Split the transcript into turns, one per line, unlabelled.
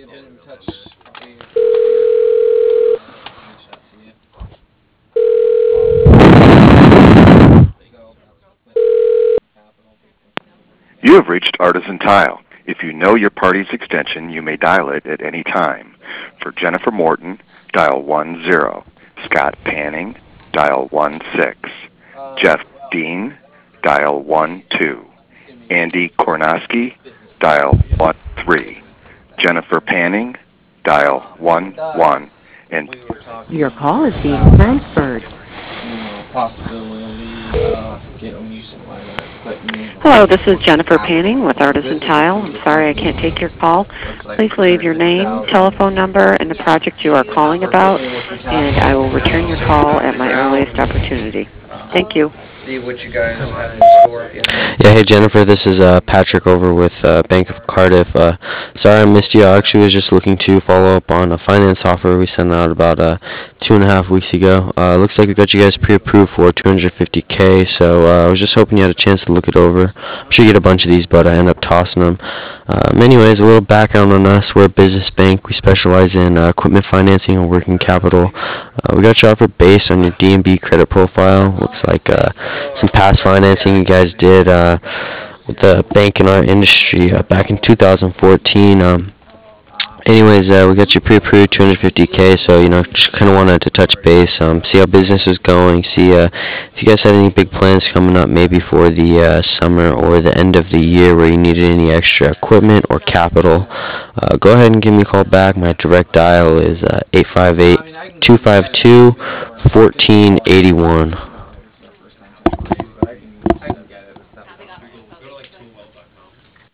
You have reached Artisan Tile. If you know your party's extension, you may dial it at any time. For Jennifer Morton, dial 10. Scott Panning, dial 16. Jeff Dean, dial 12. Andy Kornoski, dial 13. Jennifer Panning, dial 11. And
Your call is being transferred. Hello, this is Jennifer Panning with Artisan Tile. I'm sorry I can't take your call. Please leave your name, telephone number, and the project you are calling about, and I will return your call at my earliest opportunity. Thank you.
See what you guys have in store.
Yeah, hey Jennifer, this is Patrick over with Bank of Cardiff. Sorry I missed you. I actually was just looking to follow up on a finance offer we sent out about 2.5 weeks ago. Looks like we got you guys pre-approved for 250K, so I was just hoping you had a chance to look it over. I'm sure you get a bunch of these, but I end up tossing them. Anyways, a little background on us. We're a business bank. We specialize in equipment financing and working capital. We got your offer based on your D&B credit profile. Looks like some past financing you guys did with the bank in our industry back in 2014. We got you pre-approved 250K, so just kind of wanted to touch base, see how business is going, see if you guys had any big plans coming up, maybe for the summer or the end of the year where you needed any extra equipment or capital. Go ahead and give me a call back. My direct dial is 858-252-1481.